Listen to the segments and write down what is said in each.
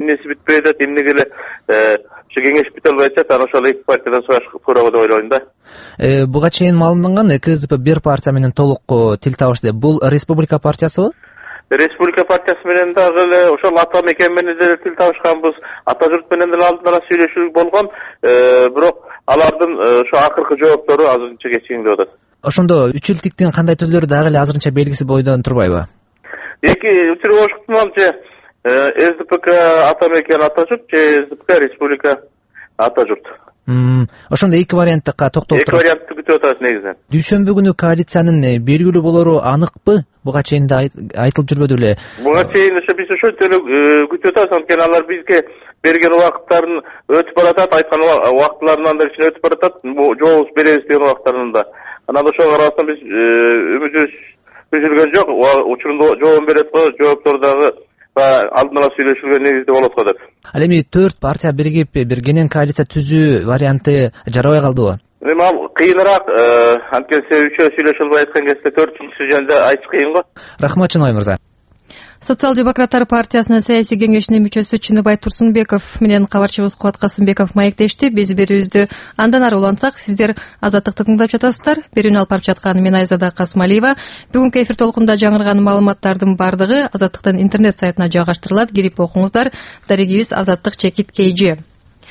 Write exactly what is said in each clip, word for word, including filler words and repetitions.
эмнеси бүтпөй атат, эмнеге эле ошо кеңеш бүтө албай атат, аны ошол эки партиядан сурашкы туура деп ойлойм да. Буга чейин маалымданган КСДП бир партия менен толук тил табышты. Бул Республика партиясыбы? Республика партиясы менен дагы эле ошол ата мекен менен деле тил табышканбыз. Ата журт менен деле алдын ала сүйлөшүү болгон, бирок алардын ошо акыркы жооптору азырынча кечигиңдеп атат. Ошондо үч элдиктин кандай түзүлөрү дагы эле азырынча белгиси бойдон турбайбы? Эки учур болушуктан же СДПК ата мекен ата журт, же СДПК Республика ата журт. Ошондо эки вариантка токтолуп туруп. Эки вариантты күтүп атабыз негизинен. Дүйшөмбү күнү коалициянын белгилүү болору аныкпы? Буга чейин да айтылып жүрбөдү беле? Буга чейин ошо биз ошончо күтүп атабыз, анткени алар бизге берген убакыттарын өтүп баратат, айткан убакытларынан да ичине өтүп баратат, жообуз беребиз деген убактарынан да. Анан ошого карабастан биз үмүтүбүз үзүлгөн жок, учурунда жооп берет го, жооптор дагы алдын ала сүйлөшүлгөн негизде болот го деп. Ал эми төрт партия биригип бир кенен коалиция түзүү варианты жарабай калдыбы? Эми ал кыйыныраак, анткени үчөө сүйлөшө албай аткан кезде төртүнчүсү жөнүндө айтыш кыйын го. Рахмат Чынобай мырза. Социал-демократтар партиясынын саясий кеңешинин мүчөсү Чыныбай Турсунбеков менен кабарчыбыз Кубат Касымбеков маектешти. Биз берүүбүздү андан ары улантсак, сиздер Азаттыкты тыңдап жатасыздар. Берүүнү алып барып жаткан мен Айзада Касмалиева. Бүгүнкү эфир толкунда жаңырган маалыматтардын бардыгы Азаттыктын интернет сайтына жайгаштырылат. Кирип окуңуздар. Дарегибиз Азаттык чекит kg.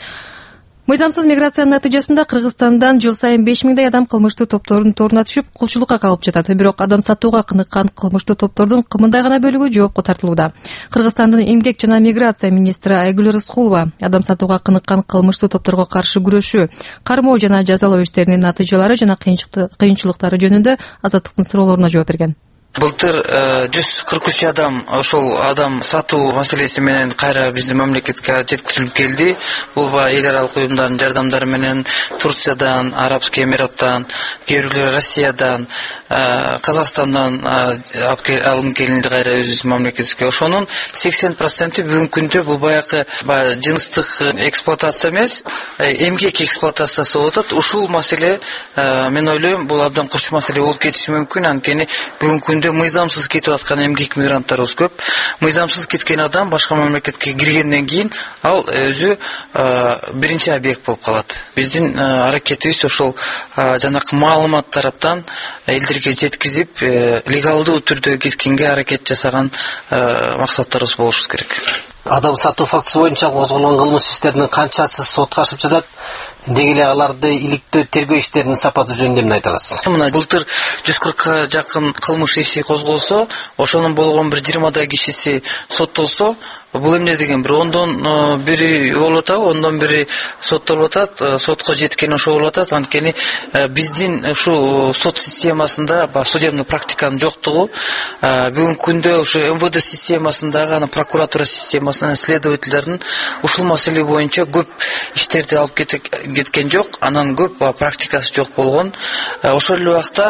Мыйзамсыз миграциянын натыйжасында Кыргызстандан жыл сайын беш миңдей адам кылмыштуу топтордун торуна түшүп, кулчулукка калып жатат. Бирок адам сатууга кыныккан кылмыштуу топтордун кымындай гана бөлүгү жоопко тартылууда. Кыргызстандын эмгек жана миграция министри Айгүл Рыскулова адам сатууга кыныккан кылмыштуу топторго каршы күрөшүү, кармоо жана жазалоо иштеринин натыйжалары жана кыйынчылыктары жөнүндө Азаттыктын суроолоруна жооп берген. Былтыр жүз кырк үч адам ошол адам сатуу маселеси менен кайра биздин мамлекетке жеткирилип келди. Бул эл аралык уюмдардын жардамдары менен Турциядан, Арабский Эмираттан, кээ бирлери Россиядан, Казакстандан алынып келинди кайра өзүбүздүн мамлекетибизге. Ошонун сексен проценти бүгүнкү күндө бул баягы жыныстык эксплуатация эмес, эмгек эксплуатациясы болуп атат. Ушул маселе мен ойлойм бул абдан курч маселе болуп кетиши мүмкүн, анткени бүгүнкү күндө мыйзамсыз кетип аткан эмгек мигранттарыбыз көп. Мыйзамсыз кеткен адам башка мамлекетке киргенден кийин ал өзү биринчи объект болуп калат. Биздин аракетибиз ошол жанакы маалымат тараптан элдерге жеткизип, легалдуу түрдө кеткенге аракет жасаган максаттарыбыз болушу керек. Адам сатуу фактысы боюнча козголгон кылмыш иштеринин канчасы сотко ашып жатат? Деги эле аларды иликтөө тергөө иштеринин сапаты жөнүндө эмне айта аласыз? Мына былтыр жүз кыркка жакын кылмыш иши козголсо, ошонун болгон бир жыйырмадай кишиси соттолсо, бул эмне деген бир ондон бири болуп атабы, ондон бири соттолуп атат, сотко жеткен ошо болуп атат. Анткени биздин ушу сот системасында судебный практиканын жоктугу, бүгүнкү күндө ушу эм вэ дэ системасындагы, анан прокуратура системасынын следовательдердин ушул маселе боюнча көп иштерди алып кеткен жок, анан көп практикасы жок болгон. Ошол эле убакта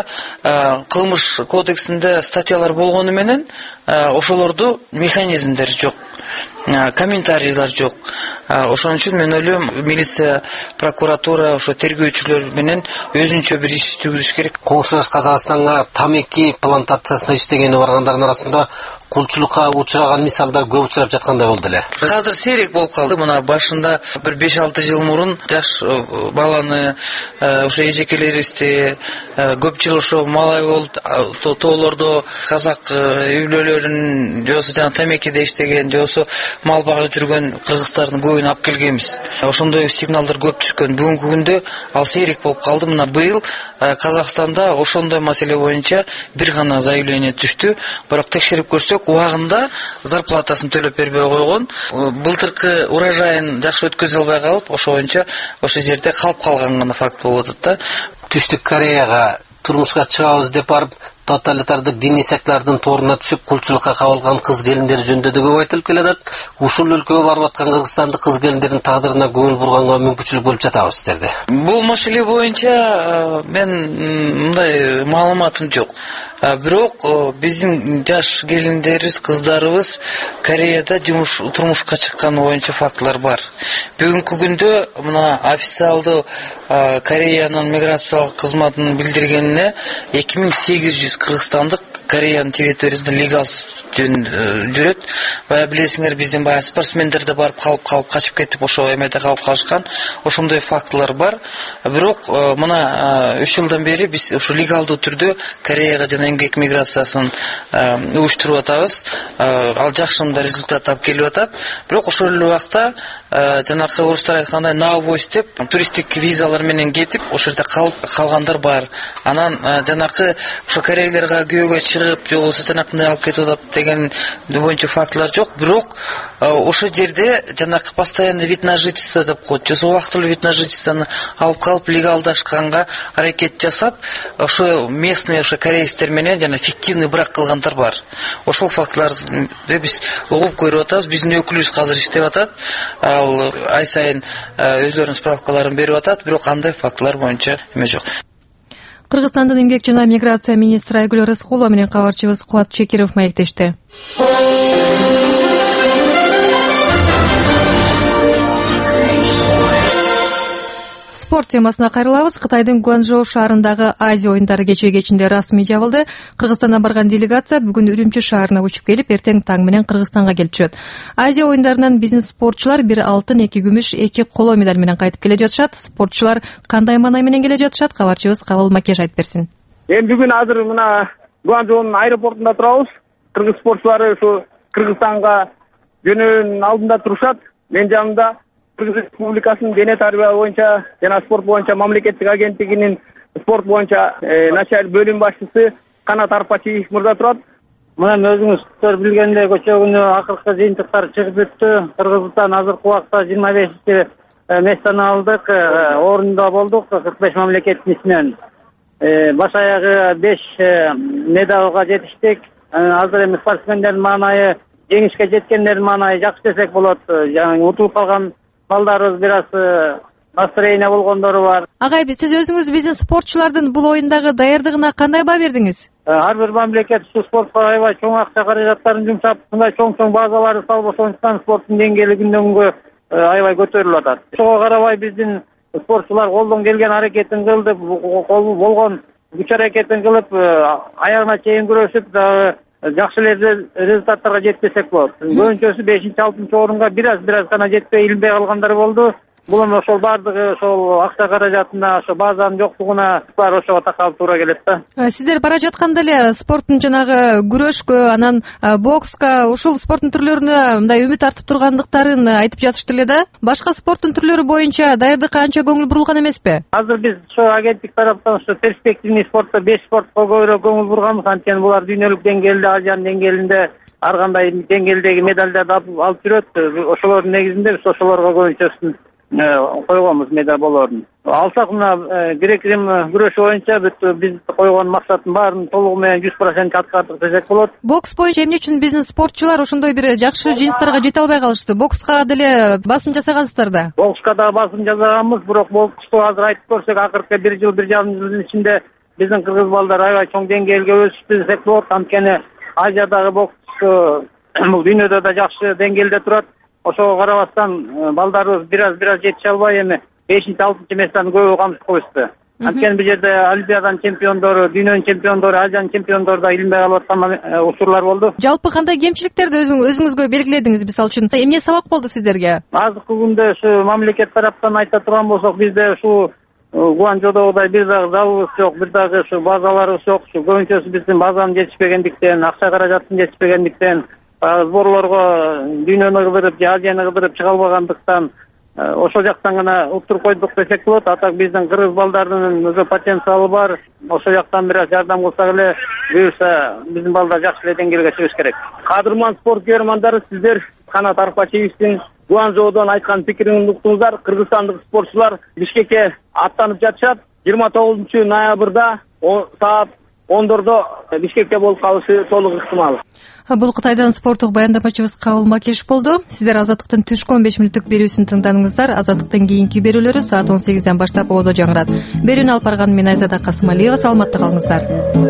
кылмыш кодексинде статьялар болгону менен ошолорду механизмдери жок, комментарийлер жок. Ошон үчүн мен ойлойм, милиция, прокуратура, ошо тергөөчүлөр менен өзүнчө бир иш жүргүзүш керек. Коңшулаш Казакстанга тамеки плантациясына иштегени баргандардын арасында кулчулукка учураган мисалдар көп учурап жаткандай болду эле. Азыр сейрек болуп калды. Мына башында бир беш алты жыл мурун жаш баланы ошо эжекелерибизди көп жыл ошо малай болуп тоолордо казак үйлөлөрүн жосо жана тамекиде иштеген, жосо мал багып жүргөн кыргыздардын көбүн алып келгенбиз. Ошондой сигналдар көп түшкөн. Бүгүнкү күндө ал сейрек болуп калды. Мына быйыл Казакстанда ошондой маселе боюнча бир гана заявление түштү. Бирок текшерип көрсөк, убагында зарплатасын төлөп бербей койгон. Былтыркы урожайын жакшы өткөзө албай калып, ошо боюнча ошол жерде калып калган гана факт болуп атат да. Түштүк Кореяга турмушка чыгабыз деп барып, тоталитардык диний секталардын торуна түшүп кулчулукка кабылган кыз келиндер жөнүндө да көп айтылып келатат. Ушул өлкөгө барып аткан кыргызстандык кыз келиндердин тагдырына көңүл бурганга мүмкүнчүлүк болуп жатабы сиздерде? Бул маселе боюнча мен мындай маалыматым жок. Бирок биздин жаш келиндерибиз, кыздарыбыз Кореяда жумуш турмушка чыкканы боюнча фактылар бар. Бүгүнкү күндө мына официалдуу Кореянын миграциялык кызматынын билдиргенине эки миң сегиз жүз кыргызстандык Кореянын территориясында легал жүрөт. Бая билесиңер, биздин бая спортсмендер да барып калып калып качып кетип ошо эмеде калып калышкан. Ошондой фактылар бар. Бирок мына үч жылдан бери биз ушу легалдуу түрдө Кореяга жана эмгек миграциясын уюштуруп атабыз. Ал жакшы мындай результат тап келип атат. Бирок ошол эле убакта жанакы орустар айткандай наубойс деп туристтик визалар менен кетип ошол жерде калып калгандар бар. Анан жанакы ошо корейлерге күйөөгө чыгып, же болбосо жанакындай алып кетип атат деген боюнча фактылар жок. Бирок ошол жерде жанакы постоянный вид на жительство деп коет. Же убактылуу вид на жительствону алып калып легалдашканга аракет жасап, ошо местный ошо корейстер менен жана фиктивный брак кылгандар бар. Ошол фактыларды биз угуп көрүп атабыз. Биздин өкүлүбүз азыр иштеп атат. Ал ай сайын өздөрүнүн справкаларын берип атат, бирок андай фактылар боюнча эме жок. Кыргызстандын эмгек жана миграция министри Айгүл Рыскулова менен кабарчыбыз Кубат Чекиров маектешти. Спорт темасына кайрылабыз. Кытайдын Гуанчжоу шаарындагы Азия оюндары кечээ кечинде расмий жабылды. Кыргызстандан барган делегация бүгүн Үрүмчү шаарына учуп келип, эртең таң менен Кыргызстанга келип түшөт. Азия оюндарынан биздин спортчулар бир алтын, эки күмүш, эки коло медаль менен кайтып келе жатышат. Спортчулар кандай маанай менен келе жатышат? Кабарчыбыз Кабыл Макеш айтып берсин. Эми бүгүн азыр мына Гуанчжоунун аэропортунда турабыз. Кыргыз спортчулары ушу Кыргызстанга жөнөөнүн алдында турушат. Мен жанымда Кыргыз Республикасынын дене тарбия боюнча жана спорт боюнча мамлекеттик агенттигинин спорт боюнча начальник бөлүм башчысы Канат Арпачиев мырза турат. Мына өзүңүздөр билгендей көчө күнү акыркы жыйынтыктар чыгып өттү. Кыргызстан азыркы убакта жыйырма бешинчи месттен алдык, орунда болдук кырк беш мамлекеттин ичинен. Баш аягы беш медалга жетиштик. Азыр эми спортсмендердин маанайы, жеңишке жеткендердин маанайы жакшы десек болот. Жаңы утулуп калган балдарыбыз бир аз настроение болгондору бар. Агай, сиз өзүңүз биздин спортчулардын бул оюндагы даярдыгына кандай баа бердиңиз? Ар бир мамлекет ушул спортко аябай чоң акча каражаттарын жумшап, мындай чоң-чоң базаларды салып, ошондуктан спорттун деңгээли күндөн күнгө аябай көтөрүлүп атат. Ошого карабай биздин спортчулар колдон келген аракетин кылды, болгон күч аракетин кылып, аягына чейин күрөшүп, жакшы результаттарга жетпесек болот. Көбүнчөсү бешинчи, алтынчы орунга бир аз бир аз гана жетпей илинбей калгандар болду. Бул эми ошол баардыгы ошол акча каражатына, ошо базанын жоктугуна баары ошого такалып туура келет да. Сиздер бара жатканда эле спорттун жанагы күрөшкө, анан бокска, ушул спорттун түрлөрүнө мындай үмүт артып тургандыктарын айтып жатышты эле да. Башка спорттун түрлөрү боюнча даярдыкка анча көңүл бурулган эмеспи? Азыр биз ошо агенттик тараптан ошо перспективный спортто беш спортко көбүрөөк көңүл бурганбыз. Анткени булар дүйнөлүк деңгээлде, Азиянын деңгээлинде ар кандай деңгээлдеги медалдарды алып жүрөт. Ошолордун негизинде биз ошолорго көбүнчөсүн койгонбуз медаль болоорун. Алсак мына грек-рим күрөшү боюнча биз койгон максаттын баарын толугу менен жүз процент аткардык десек болот. Бокс боюнча эмне үчүн биздин спортчулар ошондой бир жакшы жыйынтыктарга жете албай калышты? Бокска деле басым жасагансыздар да. Бокска да басым жасаганбыз, бирок боксту азыр айтып көрсөк, акыркы бир жыл, бир жарым жылдын ичинде биздин кыргыз балдар аябай чоң деңгээлге өсүштү десек болот. Анткени Азиядагы бокс бул дүйнөдө да жакшы деңгээлде турат. Ошого карабастан балдарыбыз бир аз бир аз жетише албай эми бешинчи, алтынчы месттен көбү камсыз коюшту. Анткени бул жерде Олимпиаданын чемпиондору, дүйнөнүн чемпиондору, Азиянын чемпиондору да илинбей калып аткан учурлар болду. Жалпы кандай кемчиликтерди өзүңүзгө белгиледиңиз, мисалы үчүн? Эмне сабак болду сиздерге? Азыркы күндө ушу мамлекет тараптан айта турган болсок, бизде ушу Гуанчжоудагыдай бир дагы залыбыз жок, бир дагы ушу базаларыбыз жок. Ушу көбүнчөсү биздин базанын жетишпегендиктен, акча каражаттын жетишпегендиктен, сборлорго дүйнөнү кыдырып, Азияны кыдырып чыга албагандыктан ошол жактан гана уттуруп койдук десек болот. Атак биздин кыргыз балдарынын өзү потенциалы бар. Ошол жактан бир аз жардам кылсак эле, буюрса биздин балдар жакшы эле деңгээлге чыгыш керек. Кадырман спорт көрөрмандар, сиздер Канат Арпачиевдин Гуанчжоудон айткан пикирин уктуңуздар. Кыргызстандык спортчулар Бишкекке аттанып жатышат. жыйырма тогузунчу ноябрда саат ондордо Бишкекте болуп калышы толук ыктымал. Бул Кытайдан спорттук баяндамачыбыз Кабыл Макеш болду. Сиздер Азаттыктын түшкү он беш мүнөттүк берүүсүн тыңдадыңыздар. Азаттыктын кийинки берүүлөрү саат он сегизден баштап оодо жаңырат. Берүүнү алып барган мен Айзада Касымалиева. Саламатта калыңыздар.